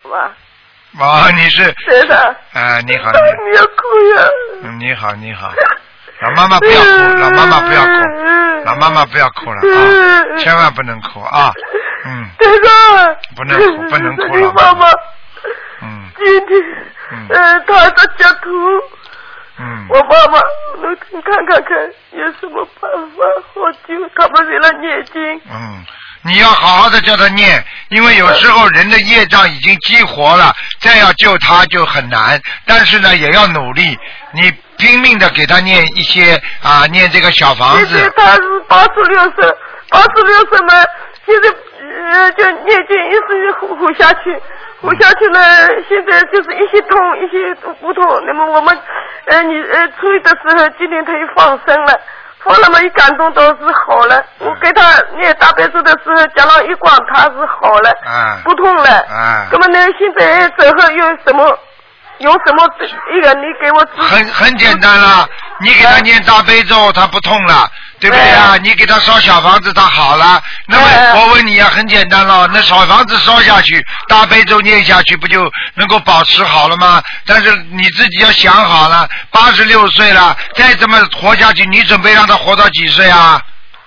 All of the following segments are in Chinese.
哇，你是对的。 啊，你好。 你要哭呀。 你好，你好。老妈妈不要哭，老妈妈不要哭，老妈妈不要哭了啊！千万不能哭啊！ 对的。 不能哭，不能哭了。 妈妈。今天他在家哭。我妈妈能看有什么办法获救？他们为了念经。 你要好好的叫他念，因为有时候人的业障已经激活了，再要救他就很难。但是呢，也要努力，你拼命的给他念一些念这个小房子。 现在他是86岁嘛，现在就念经一直活下去呢。现在就是一些痛，一些不痛。那么我们初一的时候，今天他又放生了。放了嘛，一感动都是好了。我给他念大悲咒的时候，讲了一光，他是好了，不痛了。那么呢，现在最后用什么一个？你给我很简单了，你给他念大悲咒，他不痛了，对不对啊？你给他烧小房子，他好了。那么我问你啊，很简单了，那小房子烧下去，大悲咒念下去，不就能够保持好了吗？但是你自己要想好了，86岁了，再这么活下去，你准备让他活到几岁啊？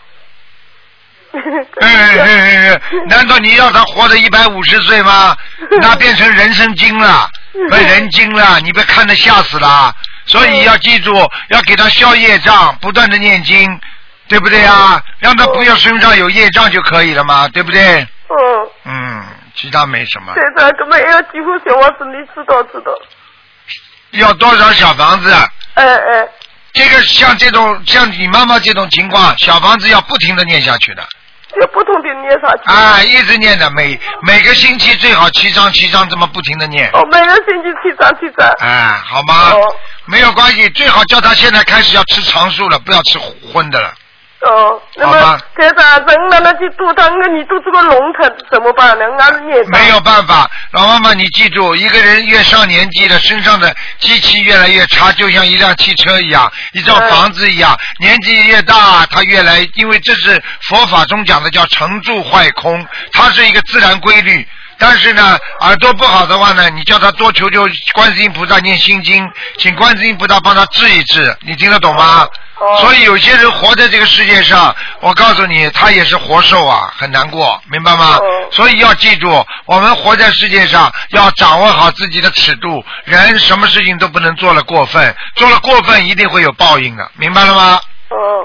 难道你要他活到150岁吗？那变成人参精了，人精了，你被看得吓死了。所以要记住，要给他消业障，不断的念经，对不对啊？让他不要身上有业障就可以了嘛，对不对？其他没什么。 对的，根本要几乎小房子，你知道。 要多少小房子？这个像你妈妈这种情况，小房子要不停的念下去的。 要不停的念下去。 一直念的，每个星期最好7张这么不停的念。 每个星期7张。 好吗？没有关系，最好叫他现在开始要吃长素了，不要吃荤的了。 那么台长，人让他去度他，你度这个龙他怎么办呢？ 没有办法，老妈妈，你记住，一个人越上年纪了，身上的机器越来越差，就像一辆汽车一样，一幢房子一样，年纪越大，它越来，因为这是佛法中讲的叫成住坏空，它是一个自然规律。但是呢，耳朵不好的话呢，你叫他多求求观世音菩萨念心经，请观世音菩萨帮他治一治，你听得懂吗？所以有些人活在这个世界上，我告诉你，他也是活受啊，很难过，明白吗？所以要记住，我们活在世界上要掌握好自己的尺度，人什么事情都不能做了过分，做了过分一定会有报应的，明白了吗？